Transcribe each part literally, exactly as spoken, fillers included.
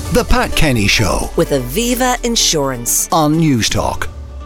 The Pat Kenny Show with Aviva Insurance on Newstalk.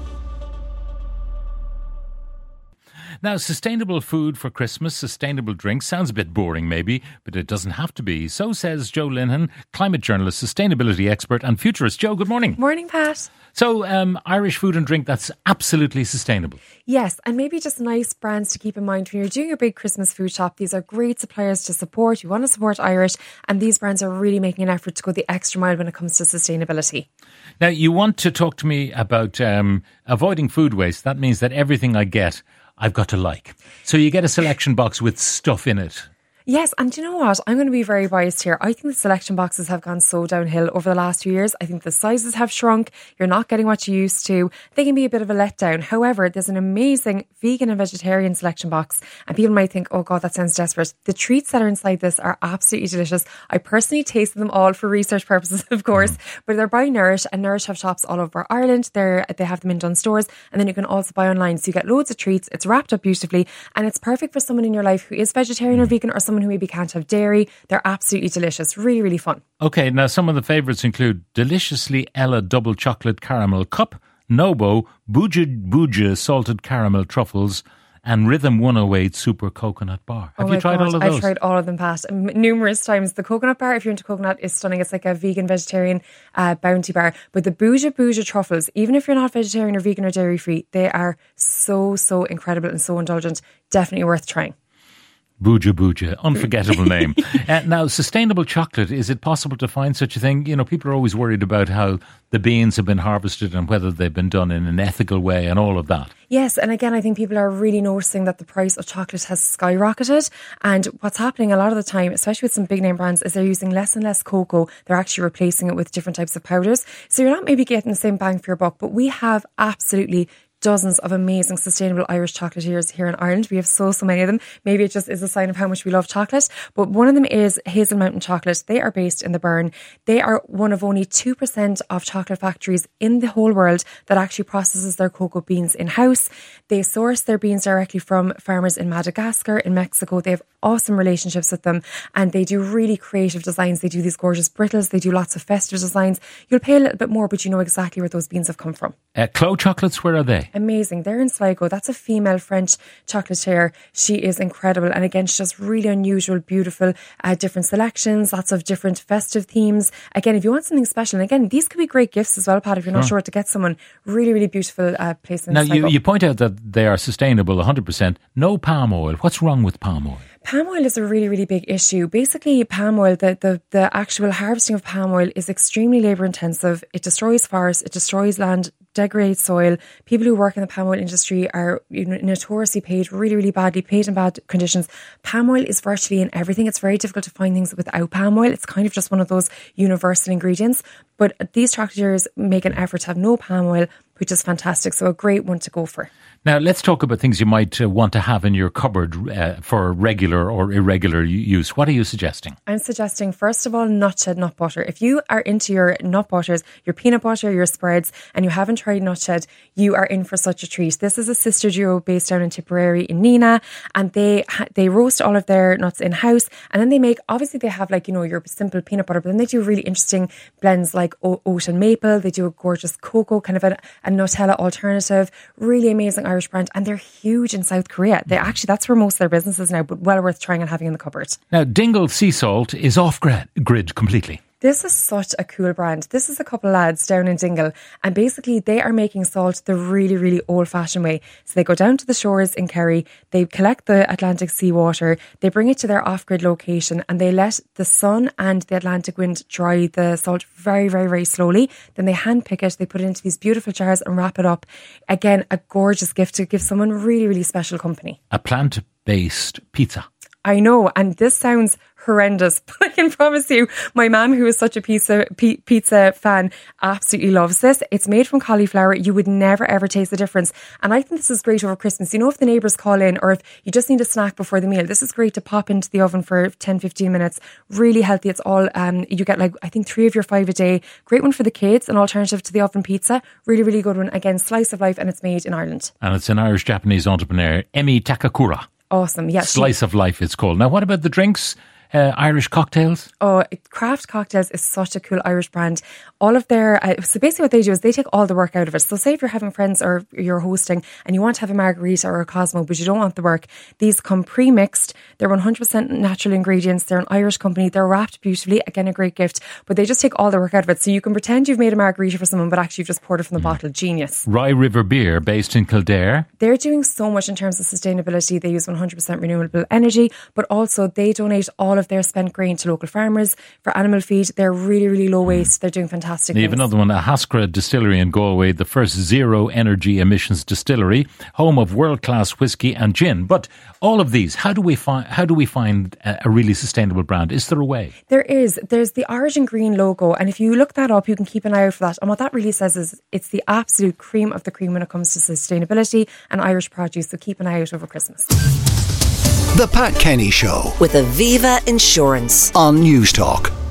Now, sustainable food for Christmas, sustainable drinks, sounds a bit boring maybe, but it doesn't have to be. So says Joe Linhan, climate journalist, sustainability expert and futurist. Joe, good morning. Morning, Pat. So, um, Irish food and drink that's absolutely sustainable. Yes, and maybe just nice brands to keep in mind when you're doing your big Christmas food shop. These are great suppliers to support. You want to support Irish, and these brands are really making an effort to go the extra mile when it comes to sustainability. Now, you want to talk to me about um, avoiding food waste. That means that everything I get, I've got to like. So you get a selection box with stuff in it. Yes, and do you know what? I'm going to be very biased here. I think the selection boxes have gone so downhill over the last few years. I think the sizes have shrunk. You're not getting what you used to. They can be a bit of a letdown. However, there's an amazing vegan and vegetarian selection box. And people might think, oh God, that sounds desperate. The treats that are inside this are absolutely delicious. I personally tasted them all for research purposes, of course. Mm. But they're by Nourish, and Nourish have shops all over Ireland. They're, they have them in Dunnes Stores. And then you can also buy online. So you get loads of treats. It's wrapped up beautifully. And it's perfect for someone in your life who is vegetarian or vegan, or someone who maybe can't have dairy. They're absolutely delicious. Really, really fun. Okay, now some of the favourites include Deliciously Ella Double Chocolate Caramel Cup, Nobo, Booja Booja Salted Caramel Truffles, and Rhythm one oh eight Super Coconut Bar. Have oh you tried God, all of those? I've tried all of them, Pat, m- numerous times. The coconut bar, if you're into coconut, is stunning. It's like a vegan, vegetarian uh, bounty bar. But the Booja Booja Truffles, even if you're not vegetarian or vegan or dairy free, they are so, so incredible and so indulgent. Definitely worth trying. Booja Booja, unforgettable name. Uh, now, sustainable chocolate, is it possible to find such a thing? You know, people are always worried about how the beans have been harvested and whether they've been done in an ethical way and all of that. Yes, and again, I think people are really noticing that the price of chocolate has skyrocketed. And what's happening a lot of the time, especially with some big name brands, is they're using less and less cocoa. They're actually replacing it with different types of powders. So you're not maybe getting the same bang for your buck, but we have absolutely dozens of amazing sustainable Irish chocolatiers here in Ireland. We have so, so many of them. Maybe it just is a sign of how much we love chocolate. But one of them is Hazel Mountain Chocolate. They are based in the Burn. They are one of only two percent of chocolate factories in the whole world that actually processes their cocoa beans in-house. They source their beans directly from farmers in Madagascar, in Mexico. They have awesome relationships with them, and they do really creative designs. They do these gorgeous brittles. They do lots of festive designs. You'll pay a little bit more, but you know exactly where those beans have come from. Uh, Clos Chocolates, where are they? Amazing. They're in Sligo. That's a female French chocolatier. She is incredible. And again, she does really unusual, beautiful, uh, different selections, lots of different festive themes. Again, if you want something special, and again, these could be great gifts as well, Pat, if you're not sure, sure what to get someone. Really, really beautiful uh, place in now, Sligo. Now, you, you point out that they are sustainable one hundred percent. No palm oil. What's wrong with palm oil? Palm oil is a really, really big issue. Basically, palm oil, the, the, the actual harvesting of palm oil is extremely labour intensive. It destroys forests, it destroys land, degrades soil. People who work in the palm oil industry are you know, notoriously paid really, really badly, paid in bad conditions. Palm oil is virtually in everything. It's very difficult to find things without palm oil. It's kind of just one of those universal ingredients. But these chocolatiers make an effort to have no palm oil, which is fantastic. So a great one to go for. Now, let's talk about things you might uh, want to have in your cupboard uh, for regular or irregular use. What are you suggesting? I'm suggesting, first of all, Nutshed nut butter. If you are into your nut butters, your peanut butter, your spreads, and you haven't tried Nutshed, you are in for such a treat. This is a sister duo based down in Tipperary in Nina, and they they roast all of their nuts in-house, and then they make, obviously they have like, you know, your simple peanut butter, but then they do really interesting blends like oat and maple. They do a gorgeous cocoa, kind of a, a Nutella alternative. Really amazing Irish brand, and they're huge in South Korea. They actually, that's where most of their business is now, but well worth trying and having in the cupboard. Now, Dingle Sea Salt is off grid, grid completely. This is such a cool brand. This is a couple of lads down in Dingle, and basically they are making salt the really, really old-fashioned way. So they go down to the shores in Kerry, they collect the Atlantic seawater, they bring it to their off-grid location, and they let the sun and the Atlantic wind dry the salt very, very, very slowly. Then they hand-pick it, they put it into these beautiful jars and wrap it up. Again, a gorgeous gift to give someone really, really special company. A plant-based pizza. I know, and this sounds horrendous, but I can promise you, my mum, who is such a pizza p- pizza fan, absolutely loves this. It's made from cauliflower. You would never ever taste the difference. And I think this is great over Christmas. You know, if the neighbours call in, or if you just need a snack before the meal, this is great to pop into the oven for ten, fifteen minutes. Really healthy. It's all, um, you get like, I think three of your five a day. Great one for the kids, an alternative to the oven pizza. Really, really good one. Again, slice of life, and it's made in Ireland. And it's an Irish-Japanese entrepreneur, Emi Takakura. Awesome, yes. Slice of life, it's called. Now, what about the drinks? uh, Irish cocktails? Oh, Craft Cocktails is such a cool Irish brand. All of their, uh, so basically what they do is they take all the work out of it. So say if you're having friends or you're hosting and you want to have a margarita or a Cosmo, but you don't want the work, these come pre-mixed. They're one hundred percent natural ingredients. They're an Irish company. They're wrapped beautifully. Again, a great gift, but they just take all the work out of it. So you can pretend you've made a margarita for someone, but actually you've just poured it from the mm. bottle. Genius. Rye River Beer, based in Kildare. They're doing so much in terms of sustainability. They use one hundred percent renewable energy, but also they donate all of their spent grain to local farmers for animal feed. They're really, really low waste. They're doing fantastic They have things. another one, a Haskra Distillery in Galway, the first zero energy emissions distillery, home of world-class whiskey and gin. But all of these, how do we find how do we find a, a really sustainable brand? Is there a way? There is. There's the Origin Green logo, and if you look that up, you can keep an eye out for that. And what that really says is it's the absolute cream of the cream when it comes to sustainability and Irish produce. So keep an eye out over Christmas. The Pat Kenny Show with Aviva Insurance on News Talk.